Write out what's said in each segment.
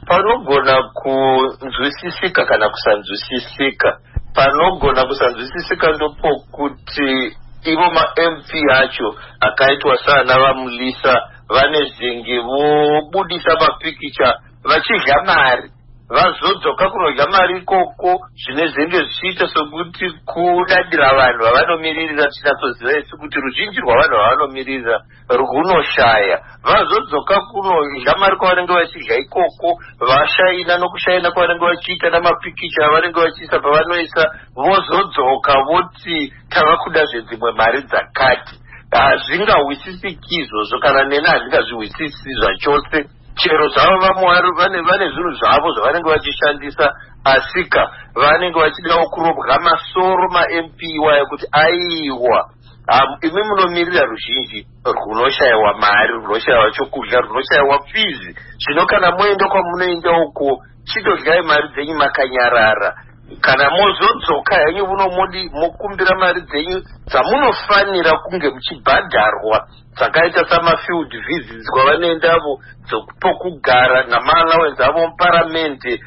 panogona kunzwisisika kana kusanzwisisika. Panogona kusanzwisisika ndopokuti ivo ma-MP acho akaitwa sana vamulisa vane zingi vobudisa mapikicha vachidya mari, vazodzoka kunodya mari ikoko zvine zvinenge zvichiita sokuti kudadira vanhu vavanomiririra. Tinatoziva isu kuti ruzhinji rwavanhu vavanomiririra runoshaya, vazodzoka kunodya mari kwavanenge vachidya ikoko, vashaina nokushaina kwavanenge vachiita namapikicha avanenge vachiisa pavanoisa, vozodzoka voti tava kuda zvedzimwe mari dzakati. Hazvingawisisiki izvozvo, kana neni handingazviwisisi zvachose. Chero zvavo vamwe vane zvinhu zvavo zvavanenge vachishandisa, asika vanenge vachidawo kurobwa masoro ma-MP iwaya kuti aiwa imi munomirira ruzhinji runoshayiwa mari, runoshayiwa chokudya, runoshayiwa fizi. Zvino kana moenda kwamunoenda uko chitodyai mari dzenyu makanyarara. Kana mozodzoka henyu mokumbira mari dzenyu dzamunofanira kunge muchibhadharwa, dzakaita samafield visits kwavanoendavo, dzokupokugara namaalawens avo muparamendi.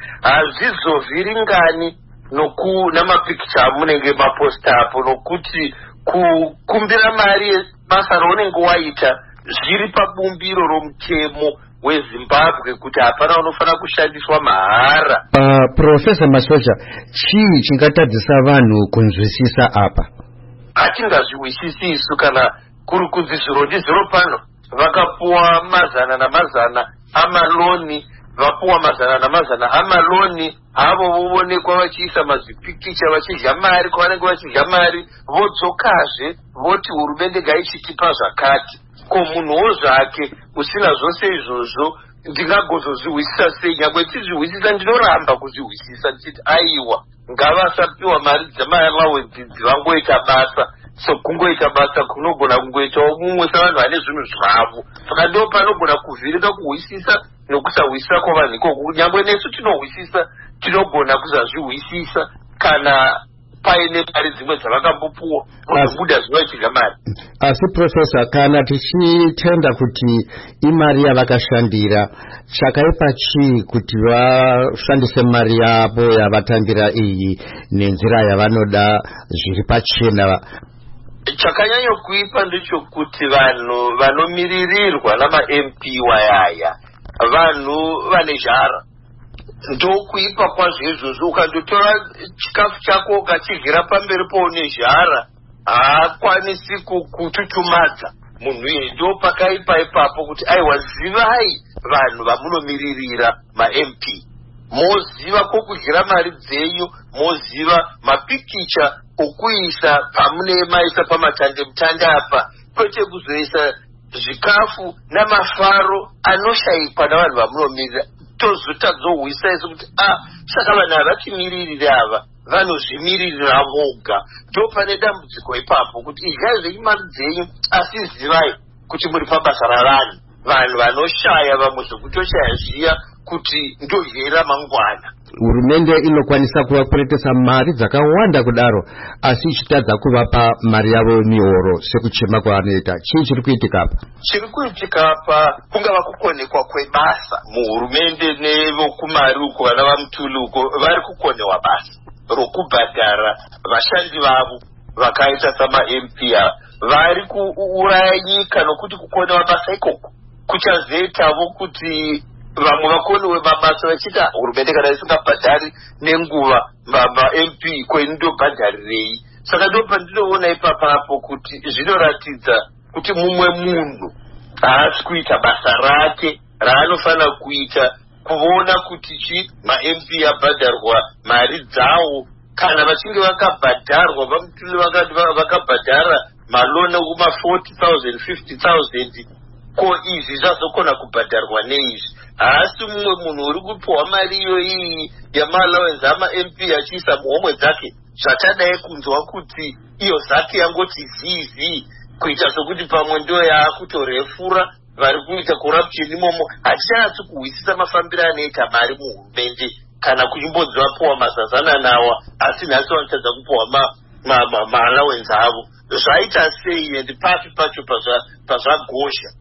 Hazvizovhiringani namapikicha amunenge mapostapo, nokuti kukumbira mari basa raunenge waita zviri pabumbiro romutemo weZimbabwe kuti hapana unofanira kushandiswa mahara. Professor Masosha, chii chingatadzisa vanhu kunzwisisa apa? Hatingazviwisisi isu kana kuri kunzi zviro ndizviro pano. Vakapuwa mazana namazana amaloni, vapuwa mazana namazana amaloni, avo voonekwa vachiisa mazvipikicha vachidya mari kwavanenge vachidya mari, vodzokazve voti hurumende ngaichitipa zvakati. Ko munhuwo zvake usina zvose izvozvo ndingagozozviwisisa sei? Nyangwe tizviwisisa ndinoramba kuzviwisisa ndichiti aiwa ngavasapiwa mari dzemaalawens vangoita basa. So kungoita basa kunogona kungoitawo mumwe savanhu vane zvinhu zvavo. Saka ndo panogona kuvhirika kuwisisa nokusawisisa kwavanhu ikoko. Nyangwe nesu tinowisisa, tinogona kuzazviwisisa kana paine mari dzimwe dzavakambopuwa vozobuda zvinoitirwa mari. Asi Professor, kana tichitenda kuti imari yavakashandira, chakaipa chii kuti vashandise mari yavo yavatambira iyi nenzira yavanoda zviri pachena? Chakanyanya kuipa ndechokuti vanhu vanomiririrwa nama-MP wayaya vanhu vane zhara. Ndokuipa kwazvo izvozvo. Ukandotora chikafu chako ukachidyira pamberi poune zhara, haakwanisi kututumadza munhu iye. Ndo pakaipa ipapo kuti aiwa zivai vanhu vamunomiririra ma-MP, moziva kokudyira mari dzenyu, moziva mapikicha okuisa pamunemaisa pamatandemutande apa, kwete kuzoisa zvikafu namafaro anoshayikwa navanhu vamunomirira. Tozotadzohuisa isu kuti saka vanhu havachimiririri ava vanozvimiririra voga. Ndo pane dambudziko ipapo kuti idyai zvenyu mari dzenyu, asi zivai kuti muri pabasa ravanhu. Vanhu vanoshaya vamwe zvokutoshaya zviya kuti ndodyera mangwana. Hurumende inokwanisa kuvakuretesa mari dzakawanda kudaro, asi ichitadza kuvapa mari yavo mihoro sekuchema kwavanoita. Chii chiri kuitika apa? Chiri kuitika apa kungava kukonekwa kwebasa muhurumende nevokumari uko, vana vamutuli uko vari kukonewa basa rokubhadhara vashandi vavo vakaita sama-MP vari kuuraya nyika, nokuti kukonewa basa ikoko kuchazoitavo kuti vamwe vakonewe mabasa vachita hurumende kana isingabhadhari nenguva ma-MP kweni ndobhadharirei. Saka ndo pandinoona ipapapo kuti zvinoratidza kuti mumwe munhu haasi kuita basa rake raanofanira kuita, kuona kuti ma-MP abhadharwa mari dzawo. Kana vachinge vakabhadharwa vamutuli vakati vakabhadhara malona kuma 40,000 50,000, ko izvi zvazokona kubhadharwa neizvi? Haasi mumwe munhu uri kupiwa mari iyoyi yamaalawens ama-MP achiisa muhomwe dzake, zvatadai kunzwa kuti iyo zake yangoti zizi, kuita sokuti pamwe ndo yaakutorefura vari kuita corruption imomo. Hatichanyatsi kuhwisisa mafambiro anoita mari muhurumende kana kuchimbodzapuwa mazazana nawa, asi nhasi vanotadza kupiwa maalawens avo. Zvaita sei ende papi pacho pazvagosha?